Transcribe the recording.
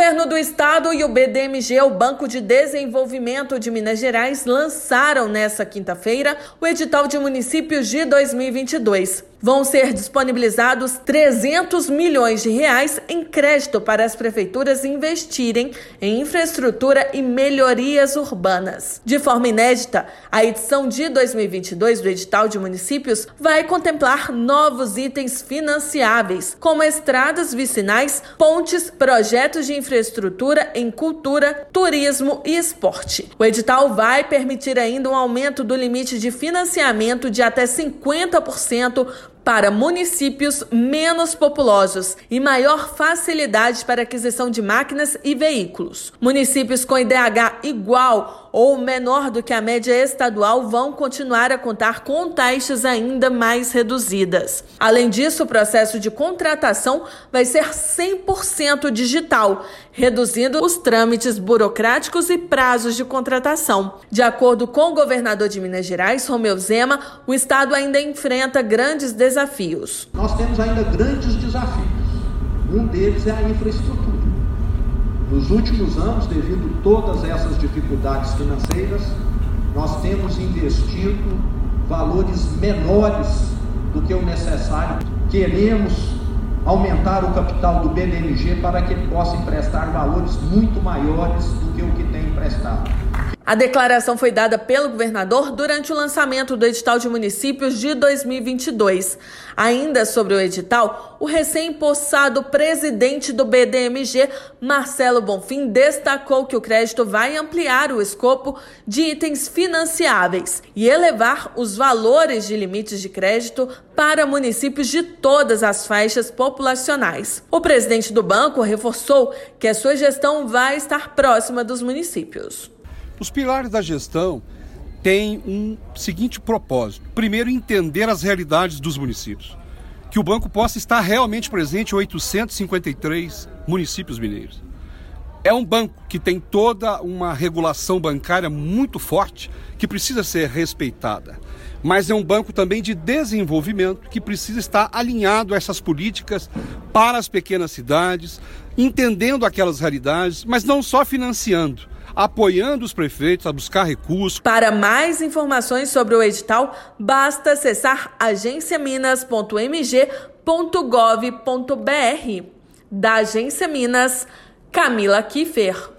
Governo do Estado e o BDMG, o Banco de Desenvolvimento de Minas Gerais, lançaram nesta quinta-feira o edital de municípios de 2022. Vão ser disponibilizados 300 milhões de reais em crédito para as prefeituras investirem em infraestrutura e melhorias urbanas. De forma inédita, a edição de 2022 do edital de municípios vai contemplar novos itens financiáveis, como estradas vicinais, pontes, projetos de infraestrutura em cultura, turismo e esporte. O edital vai permitir ainda um aumento do limite de financiamento de até 50% para municípios menos populosos e maior facilidade para aquisição de máquinas e veículos. Municípios com IDH igual ou menor do que a média estadual vão continuar a contar com taxas ainda mais reduzidas. Além disso, o processo de contratação vai ser 100% digital, reduzindo os trâmites burocráticos e prazos de contratação. De acordo com o governador de Minas Gerais, Romeu Zema, o estado ainda enfrenta grandes desafios. Nós temos ainda grandes desafios. Um deles é a infraestrutura. Nos últimos anos, devido a todas essas dificuldades financeiras, nós temos investido valores menores do que o necessário. Queremos aumentar o capital do BDMG para que ele possa emprestar valores muito maiores do que o que tem emprestado. A declaração foi dada pelo governador durante o lançamento do edital de municípios de 2022. Ainda sobre o edital, o recém-possado presidente do BDMG, Marcelo Bonfim, destacou que o crédito vai ampliar o escopo de itens financiáveis e elevar os valores de limites de crédito para municípios de todas as faixas populacionais. O presidente do banco reforçou que a sua gestão vai estar próxima dos municípios. Os pilares da gestão têm um seguinte propósito. Primeiro, entender as realidades dos municípios. Que o banco possa estar realmente presente em 853 municípios mineiros. É um banco que tem toda uma regulação bancária muito forte, que precisa ser respeitada. Mas é um banco também de desenvolvimento, que precisa estar alinhado a essas políticas para as pequenas cidades, entendendo aquelas realidades, mas não só financiando, apoiando os prefeitos a buscar recursos. Para mais informações sobre o edital, basta acessar agenciaminas.mg.gov.br. Da Agência Minas, Camila Kiffer.